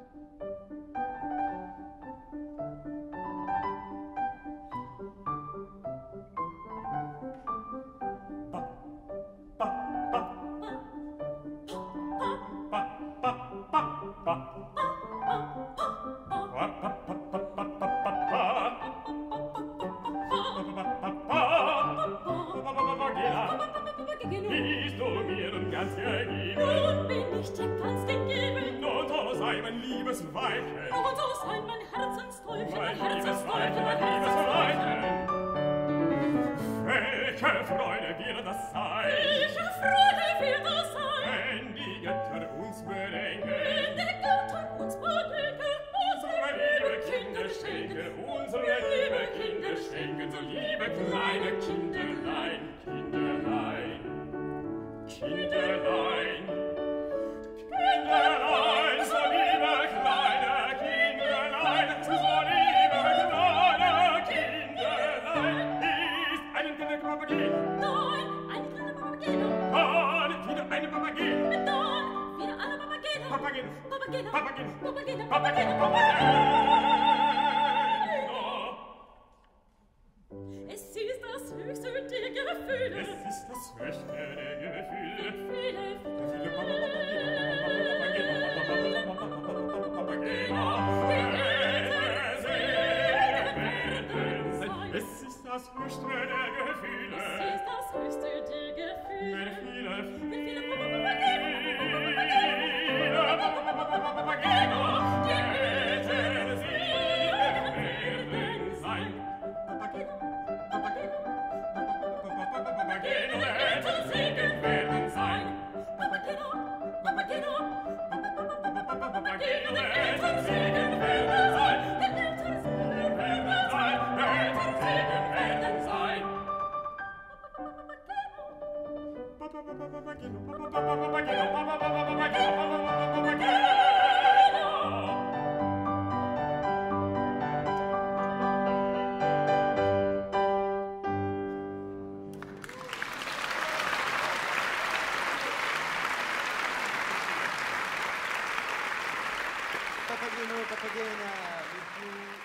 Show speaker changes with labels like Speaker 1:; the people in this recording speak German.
Speaker 1: Bist du mir nun ganz gegeben?
Speaker 2: Nun bin ich dir ganz gegeben.
Speaker 1: Nun so sei mein liebes Weibchen.
Speaker 2: Nun so sei mein Herzenstäubchen,
Speaker 1: Mein liebes Weibchen, mein liebes Weibchen. Welche Freude wird das sein?
Speaker 2: Welche Freude wird das sein?
Speaker 1: Wenn die Götter uns bedenken.
Speaker 2: Wenn die Götter uns bedenken.
Speaker 1: Unsere liebe Kinder schenken, unsere liebe Kinder schenken, so liebe kleine Kinderlein, Kinderlein, Kinderlein, Kinderlein, so liebe kleine Kinderlein, so liebe kleine Kinderlein, ist einen kleinen Papageno,
Speaker 2: Nein, ein kleiner Papageno.
Speaker 1: dann wieder eine Papageno,
Speaker 2: Dann wieder eine Papageno.
Speaker 1: Papageno,
Speaker 2: Papageno.
Speaker 1: Papageno,
Speaker 2: Papageno.
Speaker 1: Papageno, Papageno.
Speaker 2: Es ist das höchste der Gefühle.
Speaker 1: Es ist das höchste der Gefühle.
Speaker 2: Gefühle.
Speaker 1: Es ist das höchste der Gefühle.
Speaker 2: Es ist das höchste der Gefühle.
Speaker 1: Mit viele,
Speaker 2: Mit viele
Speaker 1: Papageno, die Eltern werden sein. Papageno, Papageno, Papageno, die Eltern Segen werden sein.
Speaker 2: Papageno. Papageno.
Speaker 1: Papageno, die Eltern Segen werden sein.
Speaker 2: Die Eltern
Speaker 1: Segen werden sein, die Eltern Segen werden sein. Papageno, Papageno, Papageno.
Speaker 3: Papageno, Papagena, with you